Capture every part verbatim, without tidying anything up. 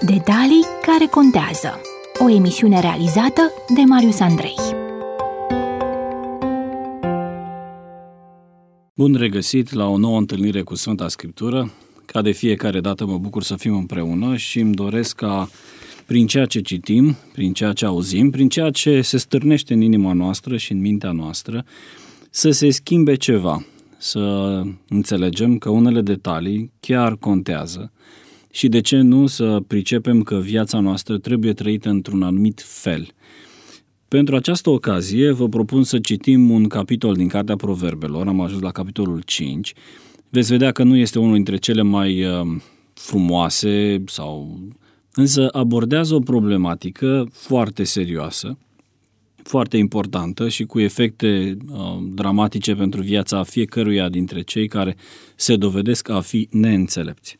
Detalii care contează. O emisiune realizată de Marius Andrei. Bun regăsit la o nouă întâlnire cu Sfânta Scriptură. Ca de fiecare dată mă bucur să fim împreună și îmi doresc ca prin ceea ce citim, prin ceea ce auzim, prin ceea ce se stârnește în inima noastră și în mintea noastră, să se schimbe ceva, să înțelegem că unele detalii chiar contează și de ce nu să pricepem că viața noastră trebuie trăită într-un anumit fel. Pentru această ocazie vă propun să citim un capitol din Cartea Proverbelor, am ajuns la capitolul cinci. Veți vedea că nu este unul dintre cele mai uh, frumoase, sau... însă abordează o problematică foarte serioasă, foarte importantă și cu efecte uh, dramatice pentru viața fiecăruia dintre cei care se dovedesc a fi neînțelepți.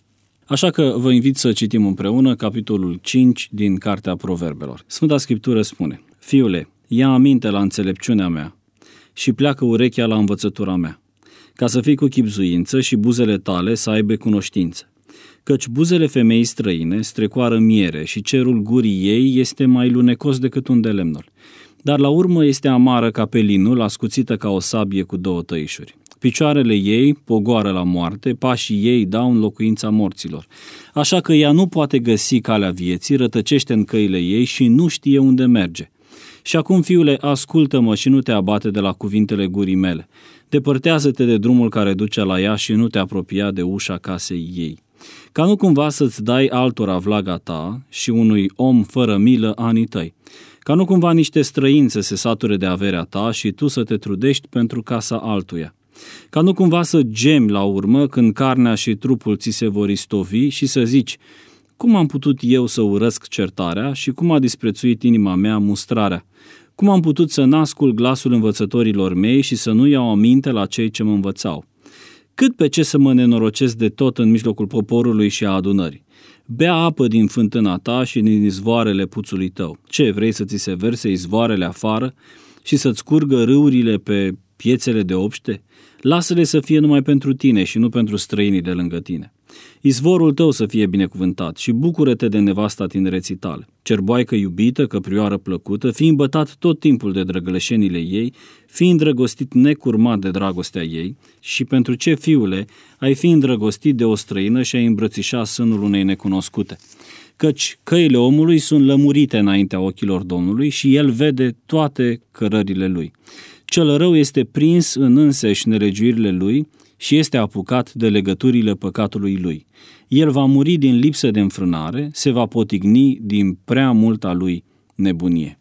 Așa că vă invit să citim împreună capitolul cinci din Cartea Proverbelor. Sfânta Scriptură spune: Fiule, ia aminte la înțelepciunea mea și pleacă urechea la învățătura mea, ca să fii cu chibzuință și buzele tale să aibă cunoștință. Căci buzele femeii străine strecoară miere și cerul gurii ei este mai lunecos decât un de lemnul. Dar la urmă este amară ca pelinul, ascuțită ca o sabie cu două tăișuri. Picioarele ei pogoară la moarte, pașii ei dau în locuința morților. Așa că ea nu poate găsi calea vieții, rătăcește în căile ei și nu știe unde merge. Și acum, fiule, ascultă-mă și nu te abate de la cuvintele gurii mele. Depărtează-te de drumul care duce la ea și nu te apropia de ușa casei ei. Ca nu cumva să-ți dai altora vlaga ta și unui om fără milă anii tăi. Ca nu cumva niște străini să se sature de averea ta și tu să te trudești pentru casa altuia. Ca nu cumva să gemi la urmă când carnea și trupul ți se vor istovi și să zici: cum am putut eu să urăsc certarea și cum a disprețuit inima mea mustrarea? Cum am putut să n-ascult glasul învățătorilor mei și să nu iau aminte la cei ce mă învățau? Cât pe ce să mă nenorocesc de tot în mijlocul poporului și a adunării? Bea apă din fântâna ta și din izvoarele puțului tău. Ce, vrei să ți se verse izvoarele afară și să-ți curgă râurile pe piețele de obște? Lasă-le să fie numai pentru tine și nu pentru străinii de lângă tine. Izvorul tău să fie binecuvântat și bucură-te de nevasta tinereții tale. Cerboaică iubită, căprioară plăcută, fii îmbătat tot timpul de drăgăleșenile ei, fii îndrăgostit necurmat de dragostea ei și pentru ce, fiule, ai fi îndrăgostit de o străină și ai îmbrățișa sânul unei necunoscute? Căci căile omului sunt lămurite înaintea ochilor Domnului și el vede toate cărările lui. Cel rău este prins în însăși nelegiuirile lui și este apucat de legăturile păcatului lui. El va muri din lipsă de înfrânare, se va potigni din prea multa lui nebunie.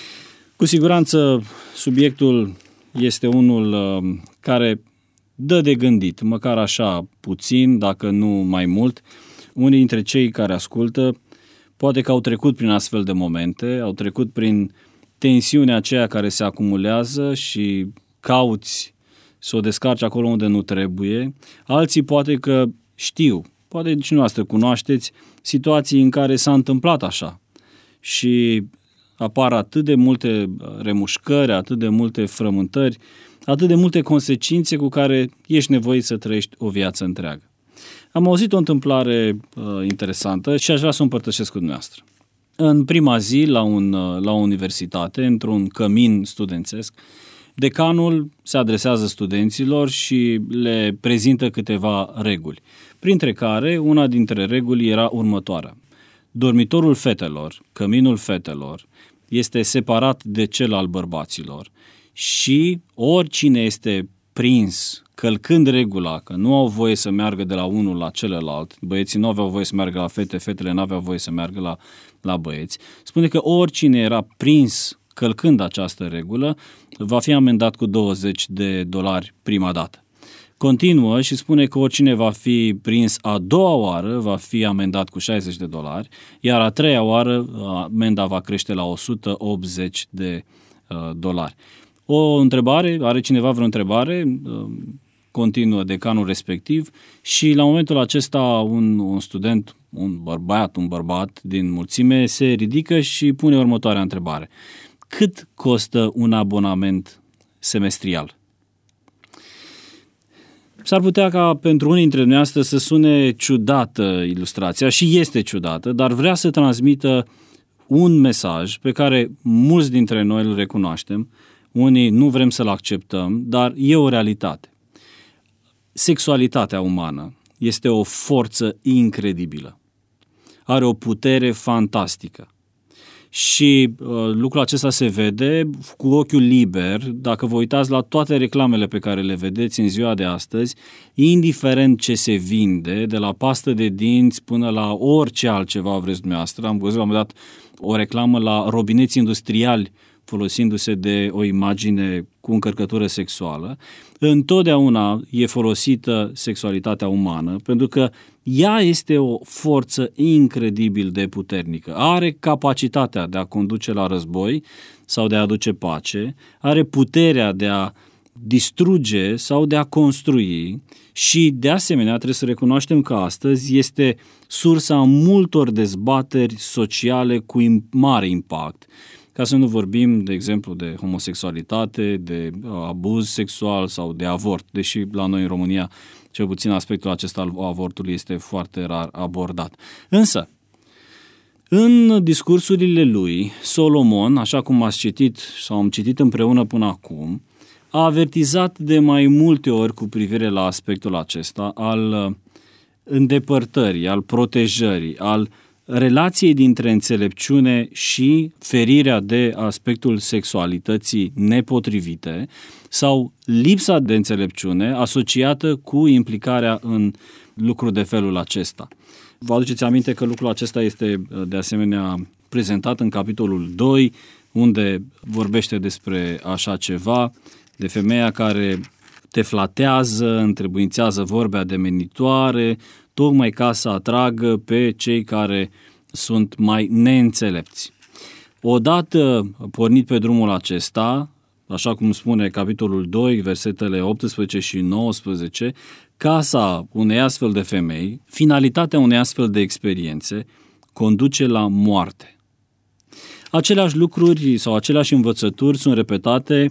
Cu siguranță subiectul este unul care dă de gândit, măcar așa puțin, dacă nu mai mult. Unii dintre cei care ascultă poate că au trecut prin astfel de momente, au trecut prin tensiunea aceea care se acumulează și cauți să o descarci acolo unde nu trebuie. Alții poate că știu, poate și noastră cunoașteți situații în care s-a întâmplat așa și apar atât de multe remușcări, atât de multe frământări, atât de multe consecințe cu care ești nevoit să trăiești o viață întreagă. Am auzit o întâmplare uh, interesantă și aș vrea să o împărtășesc cu dumneavoastră. În prima zi, la, un, la o universitate, într-un cămin studențesc, decanul se adresează studenților și le prezintă câteva reguli, printre care una dintre reguli era următoarea. Dormitorul fetelor, căminul fetelor, este separat de cel al bărbaților și oricine este prins călcând regula, că nu au voie să meargă de la unul la celălalt, băieții nu aveau voie să meargă la fete, fetele nu aveau voie să meargă la, la băieți, spune că oricine era prins călcând această regulă va fi amendat cu douăzeci de dolari prima dată. Continuă și spune că oricine va fi prins a doua oară va fi amendat cu șaizeci de dolari, iar a treia oară amenda va crește la o sută optzeci de dolari. O întrebare, are cineva vreo întrebare? Continuă decanul respectiv și la momentul acesta un, un student, un bărbat, un bărbat din mulțime se ridică și pune următoarea întrebare. Cât costă un abonament semestrial? S-ar putea ca pentru unii dintre noastre să sune ciudată ilustrația și este ciudată, dar vrea să transmită un mesaj pe care mulți dintre noi îl recunoaștem, unii nu vrem să-l acceptăm, dar e o realitate. Sexualitatea umană este o forță incredibilă. Are o putere fantastică. Și uh, lucrul acesta se vede cu ochiul liber, dacă vă uitați la toate reclamele pe care le vedeți în ziua de astăzi, indiferent ce se vinde, de la pastă de dinți până la orice altceva vreți dumneavoastră. Am văzut la un moment dat o reclamă la robineți industriali folosindu-se de o imagine cu încărcătură sexuală. Întotdeauna e folosită sexualitatea umană, pentru că ea este o forță incredibil de puternică. Are capacitatea de a conduce la război sau de a aduce pace, are puterea de a distruge sau de a construi și, de asemenea, trebuie să recunoaștem că astăzi este sursa multor dezbateri sociale cu mare impact. Ca să nu vorbim, de exemplu, de homosexualitate, de abuz sexual sau de avort, deși la noi în România, cel puțin aspectul acesta al avortului este foarte rar abordat. Însă, în discursurile lui, Solomon, așa cum ați citit sau am citit împreună până acum, a avertizat de mai multe ori cu privire la aspectul acesta al îndepărtării, al protejării, al relației dintre înțelepciune și ferirea de aspectul sexualității nepotrivite sau lipsa de înțelepciune asociată cu implicarea în lucruri de felul acesta. Vă aduceți aminte că lucrul acesta este de asemenea prezentat în capitolul doi, unde vorbește despre așa ceva, de femeia care te flatează, întrebuințează vorbe ademenitoare, tocmai ca să atragă pe cei care sunt mai neînțelepți. Odată pornit pe drumul acesta, așa cum spune capitolul doi, versetele optsprezece și nouăsprezece, casa unei astfel de femei, finalitatea unei astfel de experiențe, conduce la moarte. Aceleași lucruri sau aceleași învățături sunt repetate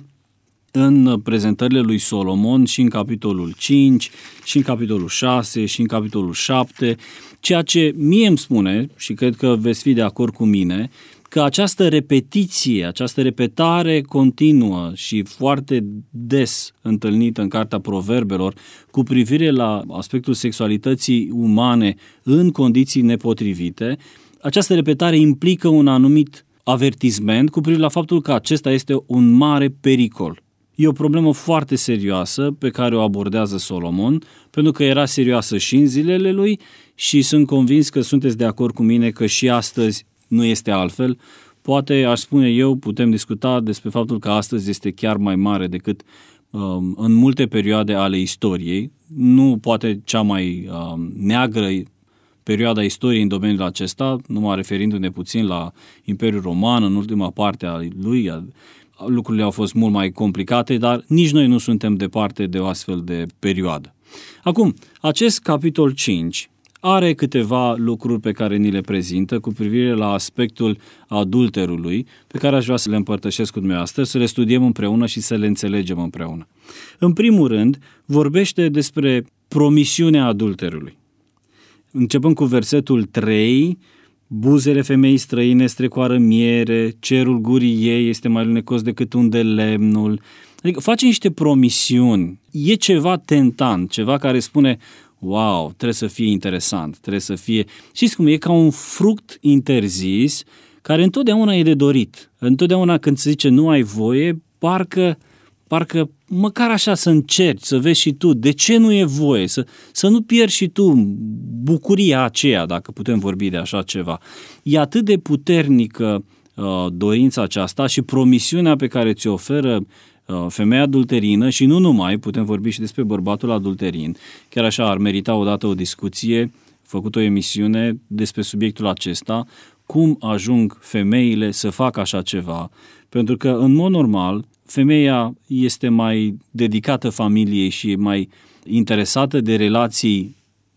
în prezentările lui Solomon și în capitolul cinci, și în capitolul șase, și în capitolul șapte, ceea ce mie îmi spune, și cred că veți fi de acord cu mine, că această repetiție, această repetare continuă și foarte des întâlnită în Cartea Proverbelor cu privire la aspectul sexualității umane în condiții nepotrivite, această repetare implică un anumit avertisment cu privire la faptul că acesta este un mare pericol. E o problemă foarte serioasă pe care o abordează Solomon, pentru că era serioasă și în zilele lui și sunt convins că sunteți de acord cu mine că și astăzi nu este altfel. Poate, aș spune eu, putem discuta despre faptul că astăzi este chiar mai mare decât um, în multe perioade ale istoriei. Nu poate cea mai um, neagră perioada istoriei în domeniul acesta, numai referindu-ne puțin la Imperiul Roman, în ultima parte a lui, a, lucrurile au fost mult mai complicate, dar nici noi nu suntem departe de o astfel de perioadă. Acum, acest capitol cinci are câteva lucruri pe care ni le prezintă cu privire la aspectul adulterului, pe care aș vrea să le împărtășesc cu dumneavoastră, să le studiem împreună și să le înțelegem împreună. În primul rând, vorbește despre promisiunea adulterului. Începând cu versetul trei, buzele femeii străine strecoară miere, cerul gurii ei este mai lunecos decât un de lemnul. Adică face niște promisiuni. E ceva tentant, ceva care spune, wow, trebuie să fie interesant, trebuie să fie... Știți cum, e ca un fruct interzis care întotdeauna e de dorit. Întotdeauna când se zice nu ai voie, parcă, parcă măcar așa să încerci, să vezi și tu de ce nu e voie, să, să nu pierzi și tu bucuria aceea, dacă putem vorbi de așa ceva. E atât de puternică uh, dorința aceasta și promisiunea pe care ți-o oferă uh, femeia adulterină și nu numai, putem vorbi și despre bărbatul adulterin. Chiar așa ar merita odată o discuție, făcut o emisiune despre subiectul acesta, cum ajung femeile să facă așa ceva, pentru că în mod normal femeia este mai dedicată familiei și mai interesată de relații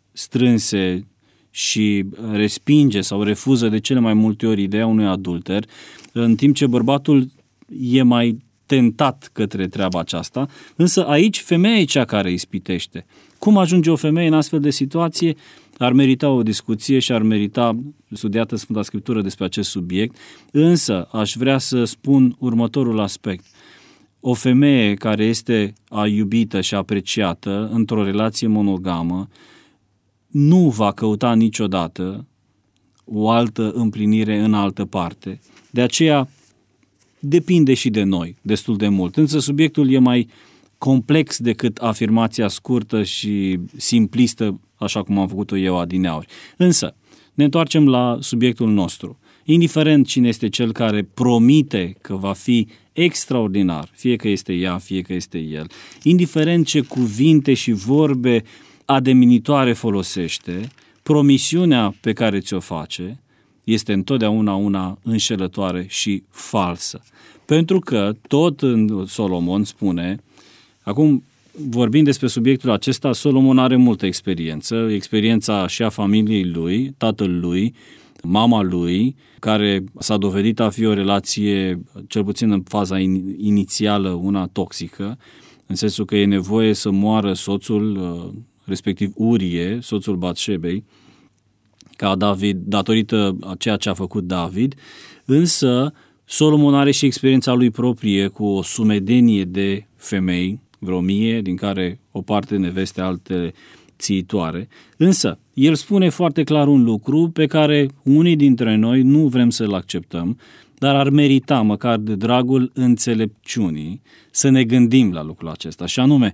strânse și respinge sau refuză de cele mai multe ori ideea unui adulter, în timp ce bărbatul e mai tentat către treaba aceasta, însă aici femeia e cea care ispitește. Cum ajunge o femeie în astfel de situație? Ar merita o discuție și ar merita studiată Sfânta Scriptură despre acest subiect, însă aș vrea să spun următorul aspect. O femeie care este iubită și apreciată într-o relație monogamă nu va căuta niciodată o altă împlinire în altă parte. De aceea depinde și de noi destul de mult. Însă subiectul e mai complex decât afirmația scurtă și simplistă, așa cum am făcut-o eu adineauri. Însă, ne întoarcem la subiectul nostru. Indiferent cine este cel care promite că va fi extraordinar, fie că este ea, fie că este el, indiferent ce cuvinte și vorbe ademinitoare folosește, promisiunea pe care ți-o face este întotdeauna una înșelătoare și falsă. Pentru că tot în Solomon spune, acum vorbind despre subiectul acesta, Solomon are multă experiență, experiența și a familiei lui, tatăl lui, mama lui, care s-a dovedit a fi o relație, cel puțin în faza in, inițială, una toxică, în sensul că e nevoie să moară soțul, respectiv Urie, soțul Batșebei, ca David, datorită a ceea ce a făcut David, însă Solomon are și experiența lui proprie cu o sumedenie de femei, vreo mie, din care o parte neveste, altele țiitoare. Însă, el spune foarte clar un lucru pe care unii dintre noi nu vrem să-l acceptăm, dar ar merita, măcar de dragul înțelepciunii, să ne gândim la lucrul acesta. Și anume,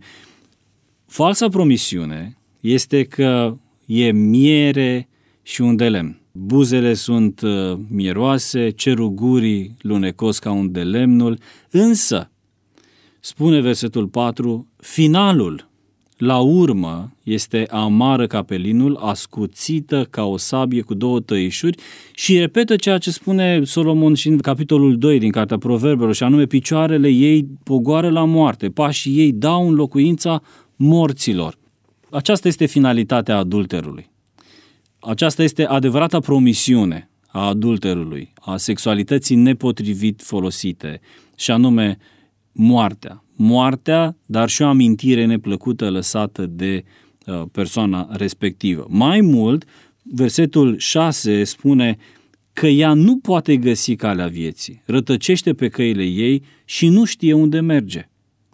falsa promisiune este că e miere și un de lemn. Buzele sunt uh, mieroase, cerul gurii lunecos ca un de lemnul, însă, spune versetul patru, finalul, la urmă, este amară ca pelinul, ascuțită ca o sabie cu două tăișuri și repetă ceea ce spune Solomon și în capitolul doi din Cartea Proverbelor, și anume picioarele ei pogoară la moarte, pașii ei dau în locuința morților. Aceasta este finalitatea adulterului. Aceasta este adevărata promisiune a adulterului, a sexualității nepotrivit folosite, și anume moartea. Moartea, dar și o amintire neplăcută lăsată de uh, persoana respectivă. Mai mult, versetul șase spune că ea nu poate găsi calea vieții, rătăcește pe căile ei și nu știe unde merge.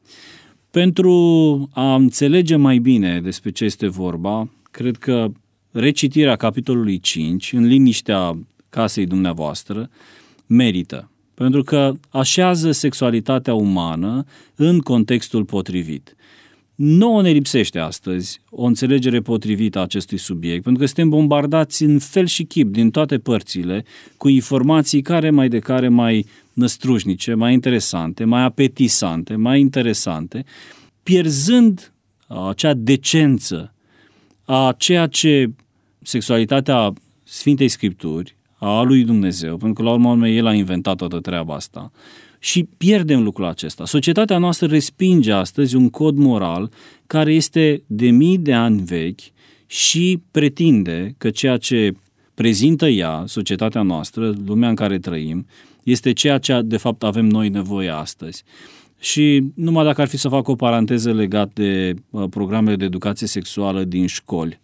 Pentru a înțelege mai bine despre ce este vorba, cred că recitirea capitolului cinci, în liniștea casei dumneavoastră, merită. Pentru că așează sexualitatea umană în contextul potrivit. Nouă ne lipsește astăzi o înțelegere potrivită a acestui subiect, pentru că suntem bombardați în fel și chip din toate părțile cu informații care mai de care mai năstrușnice, mai interesante, mai apetisante, mai interesante, pierzând acea decență a ceea ce sexualitatea Sfintei Scripturi, a lui Dumnezeu, pentru că la urmă urmei El a inventat toată treaba asta, și pierdem lucrul acesta. Societatea noastră respinge astăzi un cod moral care este de mii de ani vechi și pretinde că ceea ce prezintă ea, societatea noastră, lumea în care trăim, este ceea ce de fapt avem noi nevoie astăzi. Și numai dacă ar fi să fac o paranteză legat de uh, programele de educație sexuală din școli,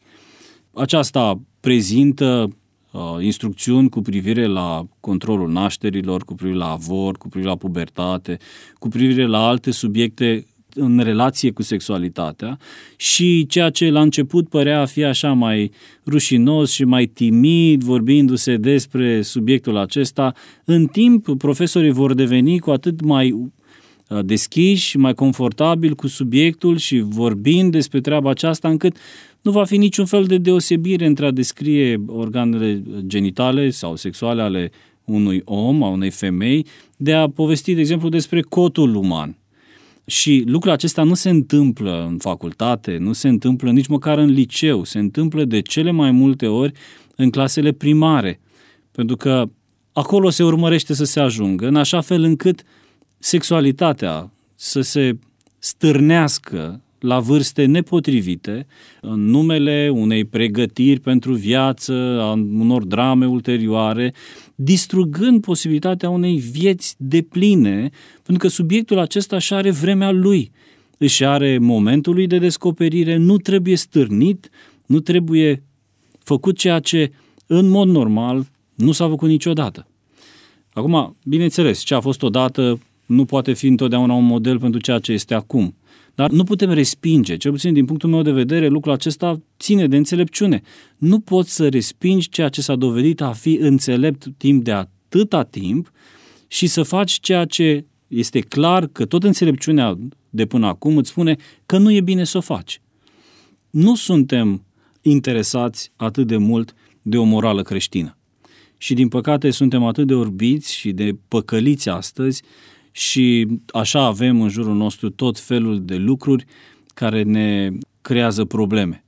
aceasta prezintă uh, instrucțiuni cu privire la controlul nașterilor, cu privire la avort, cu privire la pubertate, cu privire la alte subiecte în relație cu sexualitatea, și ceea ce la început părea a fi așa mai rușinos și mai timid, vorbindu-se despre subiectul acesta, în timp profesorii vor deveni cu atât mai deschiși, mai confortabili cu subiectul și vorbind despre treaba aceasta, încât nu va fi niciun fel de deosebire între a descrie organele genitale sau sexuale ale unui om, a unei femei, de a povesti, de exemplu, despre cotul uman. Și lucrul acesta nu se întâmplă în facultate, nu se întâmplă nici măcar în liceu, se întâmplă de cele mai multe ori în clasele primare, pentru că acolo se urmărește să se ajungă, în așa fel încât sexualitatea să se stârnească la vârste nepotrivite, în numele unei pregătiri pentru viață, a unor drame ulterioare, distrugând posibilitatea unei vieți depline, pentru că subiectul acesta își are vremea lui, își are momentul lui de descoperire, nu trebuie stârnit, nu trebuie făcut ceea ce în mod normal nu s-a făcut niciodată. Acum, bineînțeles, ce a fost odată nu poate fi întotdeauna un model pentru ceea ce este acum. Dar nu putem respinge, cel puțin din punctul meu de vedere, lucrul acesta ține de înțelepciune. Nu poți să respingi ceea ce s-a dovedit a fi înțelept timp de atâta timp și să faci ceea ce este clar că tot înțelepciunea de până acum îți spune că nu e bine să o faci. Nu suntem interesați atât de mult de o morală creștină. Și din păcate suntem atât de orbiți și de păcăliți astăzi și așa avem în jurul nostru tot felul de lucruri care ne creează probleme.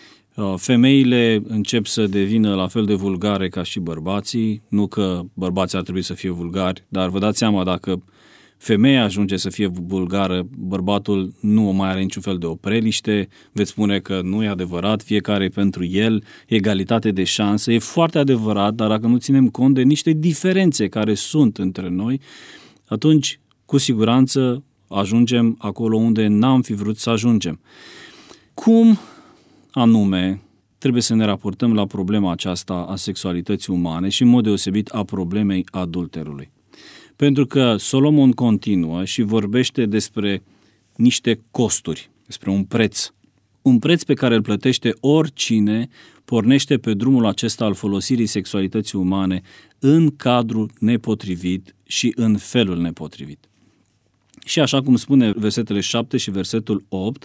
Femeile încep să devină la fel de vulgare ca și bărbații, nu că bărbații ar trebui să fie vulgari, dar vă dați seama, dacă femeia ajunge să fie vulgară, bărbatul nu mai are niciun fel de opreliște, veți spune că nu e adevărat, fiecare e pentru el, egalitate de șanse, e foarte adevărat, dar dacă nu ținem cont de niște diferențe care sunt între noi, atunci cu siguranță ajungem acolo unde n-am fi vrut să ajungem. Cum anume trebuie să ne raportăm la problema aceasta a sexualității umane și în mod deosebit a problemei adulterului? Pentru că Solomon continuă și vorbește despre niște costuri, despre un preț. Un preț pe care îl plătește oricine pornește pe drumul acesta al folosirii sexualității umane în cadrul nepotrivit și în felul nepotrivit. Și așa cum spune versetele șapte și versetul opt,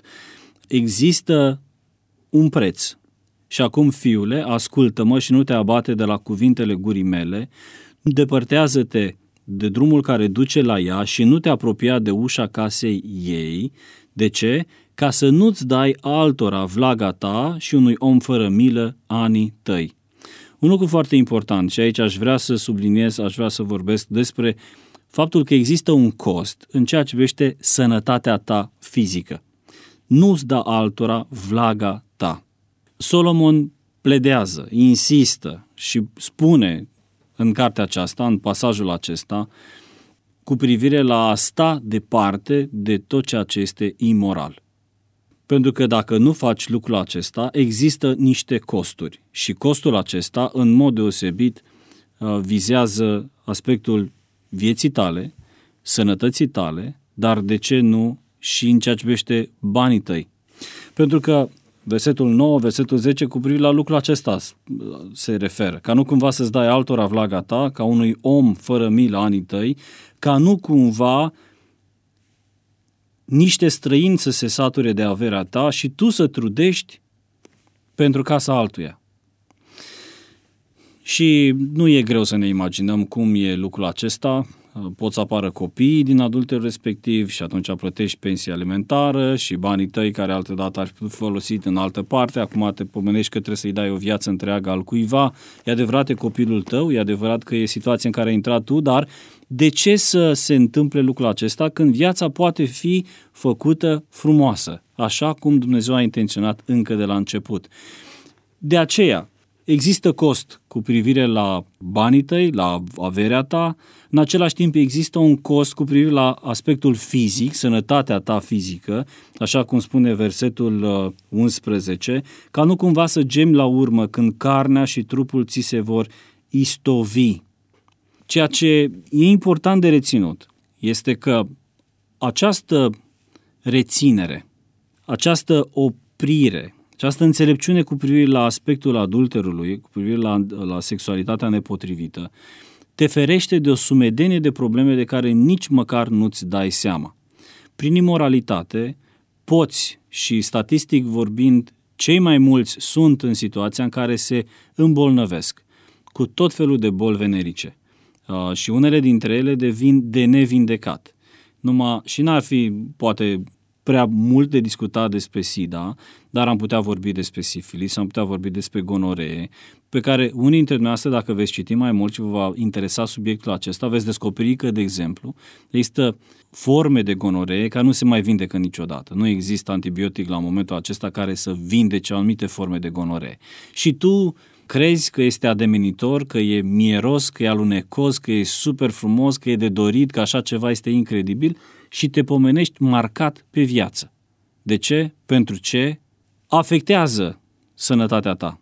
există un preț. Și acum, fiule, ascultă-mă și nu te abate de la cuvintele gurii mele, depărtează-te de drumul care duce la ea și nu te apropia de ușa casei ei. De ce? Ca să nu-ți dai altora vlaga ta și unui om fără milă anii tăi. Un lucru foarte important, și aici aș vrea să subliniez, aș vrea să vorbesc despre faptul că există un cost în ceea ce privește sănătatea ta fizică. Nu-ți da altora vlaga ta. Solomon pledează, insistă și spune în cartea aceasta, în pasajul acesta, cu privire la a sta departe de tot ceea ce este imoral. Pentru că dacă nu faci lucrul acesta, există niște costuri și costul acesta, în mod deosebit, vizează aspectul vieții tale, sănătății tale, dar de ce nu și în ceea ce privește banii tăi. Pentru că versetul nouă, versetul zece, cu privire la lucrul acesta se referă. Ca nu cumva să-ți dai altora vlaga ta, ca unui om fără milă anii tăi, ca nu cumva niște străini să se sature de averea ta și tu să trudești pentru casa altuia. Și nu e greu să ne imaginăm cum e lucrul acesta. Pot să apară copiii din adulterul respectiv și atunci plătești pensie alimentară și banii tăi care altădată ar fi folosit în altă parte. Acum te pomenești că trebuie să-i dai o viață întreagă al cuiva. E adevărat, e copilul tău, e adevărat că e situația în care ai intrat tu, dar de ce să se întâmple lucrul acesta când viața poate fi făcută frumoasă, așa cum Dumnezeu a intenționat încă de la început? De aceea, există cost cu privire la banii tăi, la averea ta, în același timp există un cost cu privire la aspectul fizic, sănătatea ta fizică, așa cum spune versetul unsprezece, ca nu cumva să gemi la urmă când carnea și trupul ți se vor istovi. Ceea ce e important de reținut este că această reținere, această oprire, această înțelepciune cu privire la aspectul adulterului, cu privire la, la sexualitatea nepotrivită, te ferește de o sumedenie de probleme de care nici măcar nu-ți dai seama. Prin imoralitate poți, și statistic vorbind, cei mai mulți sunt în situația în care se îmbolnăvesc cu tot felul de boli venerice. Uh, și unele dintre ele devin de nevindecat. Numai, și n-ar fi poate prea mult de discutat despre SIDA, dar am putea vorbi despre sifilis, am putea vorbi despre gonoree, pe care unii dintre dumneavoastră, dacă veți citi mai mult și vă va interesa subiectul acesta, veți descoperi că, de exemplu, există forme de gonoree care nu se mai vindecă niciodată. Nu există antibiotic la momentul acesta care să vindece anumite forme de gonoree. Și tu crezi că este ademenitor, că e mieros, că e alunecos, că e super frumos, că e de dorit, că așa ceva este incredibil și te pomenești marcat pe viață. De ce? Pentru ce? Afectează sănătatea ta.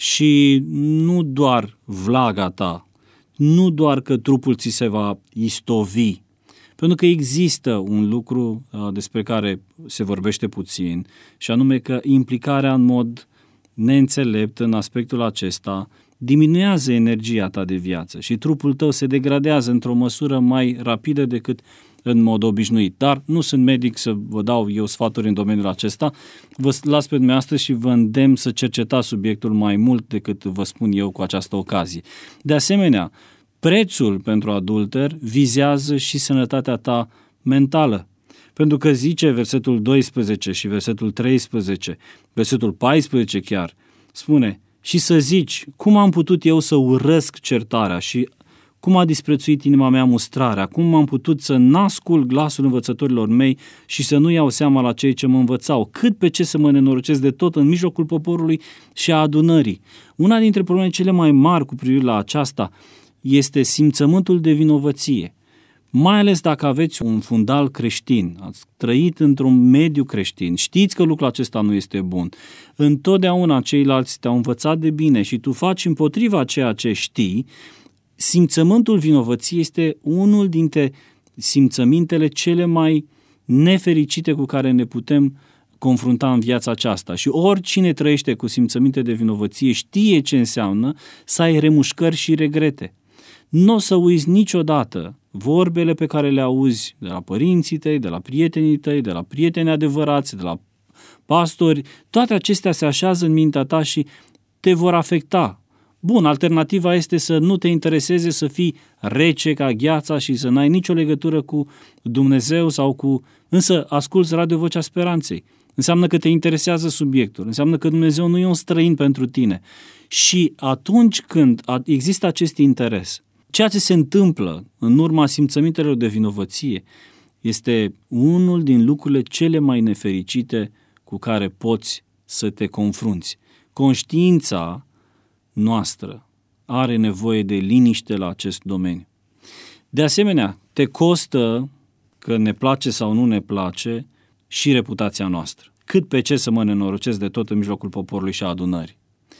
Și nu doar vlaga ta, nu doar că trupul ți se va istovi, pentru că există un lucru uh, despre care se vorbește puțin, și anume că implicarea în mod neînțelept în aspectul acesta diminuează energia ta de viață și trupul tău se degradează într-o măsură mai rapidă decât în mod obișnuit. Dar nu sunt medic să vă dau eu sfaturi în domeniul acesta, vă las pe dumneavoastră și vă îndemn să cercetați subiectul mai mult decât vă spun eu cu această ocazie. De asemenea, prețul pentru adulter vizează și sănătatea ta mentală. Pentru că zice versetul doisprezece și versetul treisprezece, versetul paisprezece chiar, spune: și să zici, cum am putut eu să urăsc certarea și cum a disprețuit inima mea mustrarea, cum am putut să n-ascult glasul învățătorilor mei și să nu iau seama la cei ce mă învățau, cât pe ce să mă nenorocesc de tot în mijlocul poporului și a adunării. Una dintre problemele cele mai mari cu privire la aceasta este simțământul de vinovăție. Mai ales dacă aveți un fundal creștin, ați trăit într-un mediu creștin, știți că lucrul acesta nu este bun. Întotdeauna ceilalți te-au învățat de bine și tu faci împotriva ceea ce știi. Simțământul vinovăției este unul dintre simțămintele cele mai nefericite cu care ne putem confrunta în viața aceasta. Și oricine trăiește cu simțăminte de vinovăție știe ce înseamnă să ai remușcări și regrete. Nu o să uiți niciodată vorbele pe care le auzi de la părinții tăi, de la prietenii tăi, de la prieteni adevărați, de la pastori. Toate acestea se așează în mintea ta și te vor afecta. Bun, alternativa este să nu te intereseze, să fii rece ca gheața și să n-ai nicio legătură cu Dumnezeu sau cu... Însă asculți Radio Vocea Speranței. Înseamnă că te interesează subiectul, înseamnă că Dumnezeu nu e un străin pentru tine. Și atunci când există acest interes, ceea ce se întâmplă în urma simțămintelor de vinovăție este unul din lucrurile cele mai nefericite cu care poți să te confrunți. Conștiința noastră are nevoie de liniște la acest domeniu. De asemenea, te costă, că ne place sau nu ne place, și reputația noastră. Cât pe ce să mă nenorocesc de tot în mijlocul poporului și a adunării.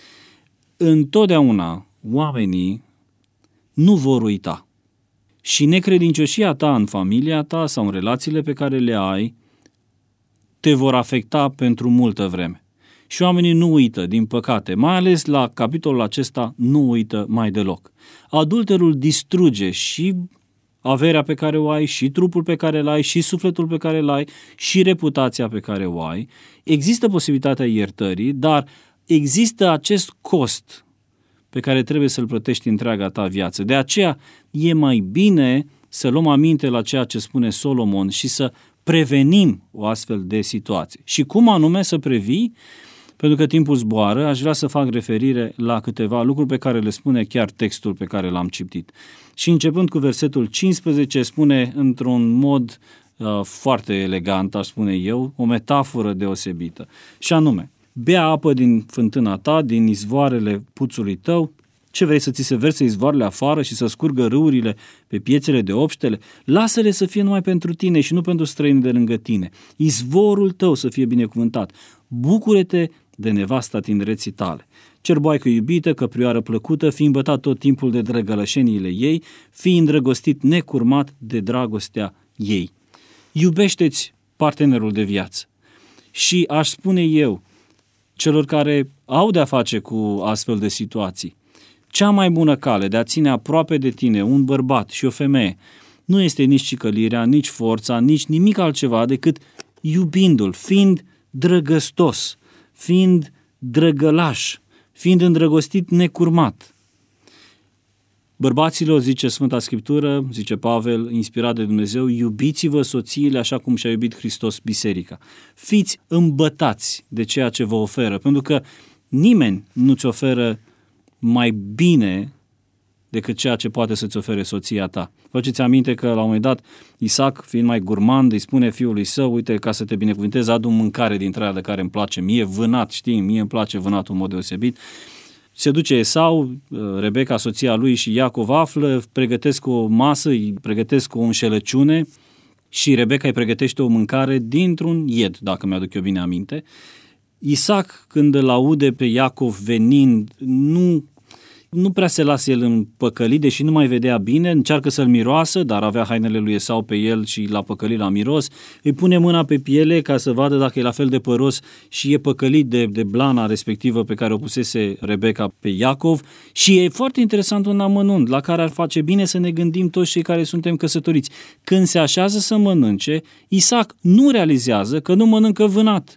Întotdeauna oamenii nu vor uita. Și necredincioșia ta în familia ta sau în relațiile pe care le ai te vor afecta pentru multă vreme. Și oamenii nu uită, din păcate, mai ales la capitolul acesta nu uită mai deloc. Adulterul distruge și averea pe care o ai, și trupul pe care îl ai, și sufletul pe care îl ai, și reputația pe care o ai. Există posibilitatea iertării, dar există acest cost pe care trebuie să-l plătești întreaga ta viață. De aceea e mai bine să luăm aminte la ceea ce spune Solomon și să prevenim o astfel de situație. Și cum anume să previi? Pentru că timpul zboară, aș vrea să fac referire la câteva lucruri pe care le spune chiar textul pe care l-am citit. Și începând cu versetul cincisprezece, spune într-un mod uh, foarte elegant, aș spune eu, o metaforă deosebită. Și anume, bea apă din fântâna ta, din izvoarele puțului tău. Ce vrei, să ți se verse izvoarele afară și să scurgă râurile pe piețele de obștele? Lasă-le să fie numai pentru tine și nu pentru străinii de lângă tine. Izvorul tău să fie binecuvântat. Bucură-te de nevasta tinereții tale. Cerboaică iubită, căprioară plăcută, fii îmbătat tot timpul de drăgălășeniile ei, fii îndrăgostit necurmat de dragostea ei. Iubește-ți partenerul de viață. Și aș spune eu, celor care au de-a face cu astfel de situații, cea mai bună cale de a ține aproape de tine un bărbat și o femeie nu este nici cicălirea, nici forța, nici nimic altceva decât iubindu-l, fiind drăgăstos, fiind drăgălaș, fiind îndrăgostit necurmat. Bărbaților, zice Sfânta Scriptură, zice Pavel, inspirat de Dumnezeu, iubiți-vă soțiile așa cum și-a iubit Hristos biserica. Fiți îmbătați de ceea ce vă oferă, pentru că nimeni nu-ți oferă mai bine decât ceea ce poate să-ți ofere soția ta. Faceți aminte că la un moment dat Isaac, fiind mai gurmand, îi spune fiului său, uite, ca să te binecuvântez, adu mâncare dintre aia de care îmi place mie, vânat, știi, mie îmi place vânatul în mod deosebit. Se duce Esau, Rebecca, soția lui, și Iacov află, pregătesc o masă, îi pregătesc o înșelăciune și Rebecca îi pregătește o mâncare dintr-un ied, dacă mi-aduc eu bine aminte. Isaac, când îl aude pe Iacov venind, nu... Nu prea se lasă el în păcălit, deși nu mai vedea bine, încearcă să-l miroasă, dar avea hainele lui Esau pe el și l-a păcălit la miros, îi pune mâna pe piele ca să vadă dacă e la fel de păros și e păcălit de, de blana respectivă pe care o pusese Rebecca pe Iacov. Și e foarte interesant un amănunt la care ar face bine să ne gândim toți cei care suntem căsătoriți. Când se așează să mănânce, Isaac nu realizează că nu mănâncă vânat.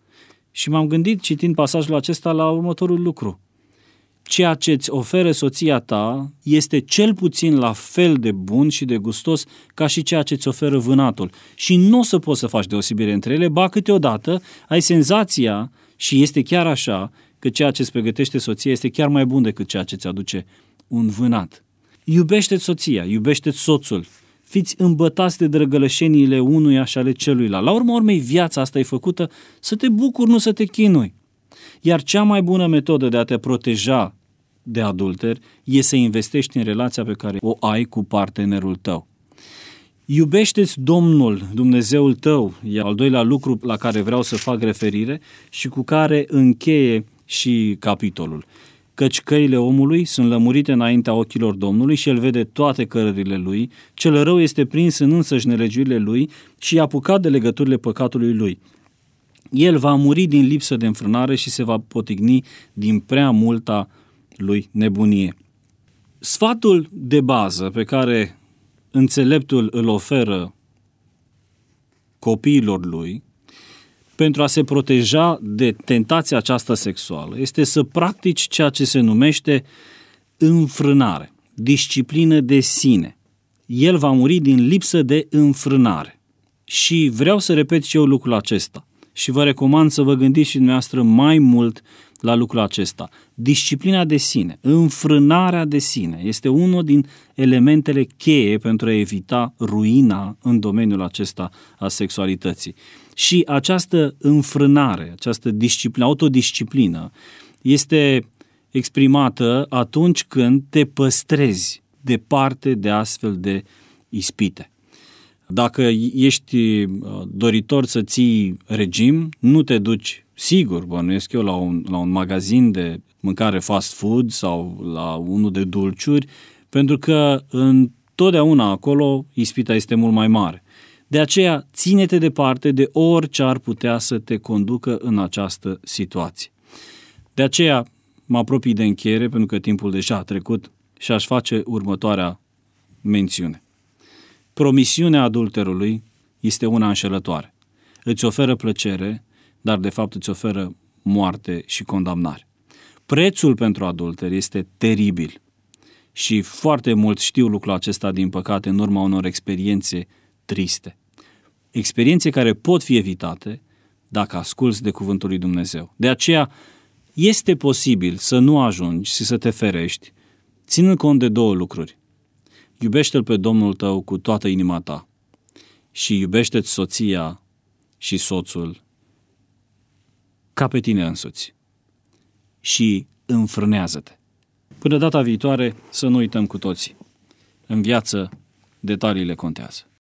Și m-am gândit, citind pasajul acesta, la următorul lucru. Ceea ce îți oferă soția ta este cel puțin la fel de bun și de gustos ca și ceea ce îți oferă vânatul. Și nu o să poți să faci deosebire între ele, ba câteodată ai senzația, și este chiar așa, că ceea ce îți pregătește soția este chiar mai bun decât ceea ce îți aduce un vânat. Iubește-ți soția, iubește-ți soțul, fiți îmbătați de drăgălășeniile unuia și ale celuilalt. La urma urmei, viața asta e făcută să te bucuri, nu să te chinui. Iar cea mai bună metodă de a te proteja de adulter e să investești în relația pe care o ai cu partenerul tău. Iubește-ți Domnul, Dumnezeul tău, e al doilea lucru la care vreau să fac referire și cu care încheie și capitolul. Căci căile omului sunt lămurite înaintea ochilor Domnului și el vede toate cărările lui, cel rău este prins în însăși nelegiurile lui și e apucat de legăturile păcatului lui. El va muri din lipsă de înfrânare și se va potigni din prea multa lui nebunie. Sfatul de bază pe care înțeleptul îl oferă copiilor lui pentru a se proteja de tentația aceasta sexuală este să practici ceea ce se numește înfrânare, disciplină de sine. El va muri din lipsă de înfrânare. Și vreau să repet și eu lucrul acesta. Și vă recomand să vă gândiți și dumneavoastră mai mult la lucrul acesta. Disciplina de sine, înfrânarea de sine, este unul din elementele cheie pentru a evita ruina în domeniul acesta a sexualității. Și această înfrânare, această disciplină, autodisciplină, este exprimată atunci când te păstrezi departe de astfel de ispite. Dacă ești doritor să ții regim, nu te duci, sigur, bănuiesc eu, la un, la un magazin de mâncare fast food sau la unul de dulciuri, pentru că întotdeauna acolo ispita este mult mai mare. De aceea, ține-te departe de orice ar putea să te conducă în această situație. De aceea, mă apropii de încheiere, pentru că timpul deja a trecut și aș face următoarea mențiune. Promisiunea adulterului este una înșelătoare. Îți oferă plăcere, dar de fapt îți oferă moarte și condamnare. Prețul pentru adulter este teribil și foarte mulți știu lucrul acesta, din păcate, în urma unor experiențe triste. Experiențe care pot fi evitate dacă asculți de cuvântul lui Dumnezeu. De aceea este posibil să nu ajungi și să te ferești, ținând cont de două lucruri. Iubește-L pe Domnul tău cu toată inima ta și iubește-ți soția și soțul ca pe tine însuți și înfrânează-te. Până data viitoare, să nu uităm cu toții. În viață, detaliile contează.